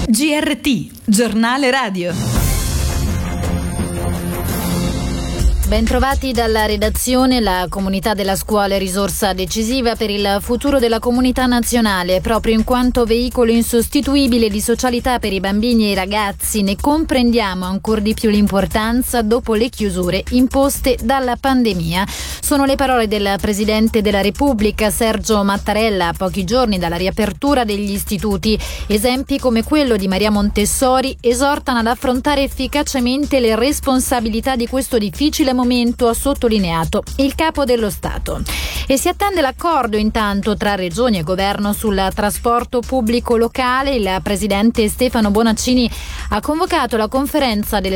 GRT, giornale radio. Bentrovati dalla redazione. La comunità della scuola è risorsa decisiva per il futuro della comunità nazionale, proprio in quanto veicolo insostituibile di socialità per i bambini e i ragazzi. Ne comprendiamo ancor di più l'importanza dopo le chiusure imposte dalla pandemia. Sono le parole del Presidente della Repubblica, Sergio Mattarella, a pochi giorni dalla riapertura degli istituti. Esempi come quello di Maria Montessori esortano ad affrontare efficacemente le responsabilità di questo difficile momento, ha sottolineato il Capo dello Stato. E si attende l'accordo intanto tra Regioni e Governo sul trasporto pubblico locale. Il Presidente Stefano Bonaccini ha convocato la conferenza delle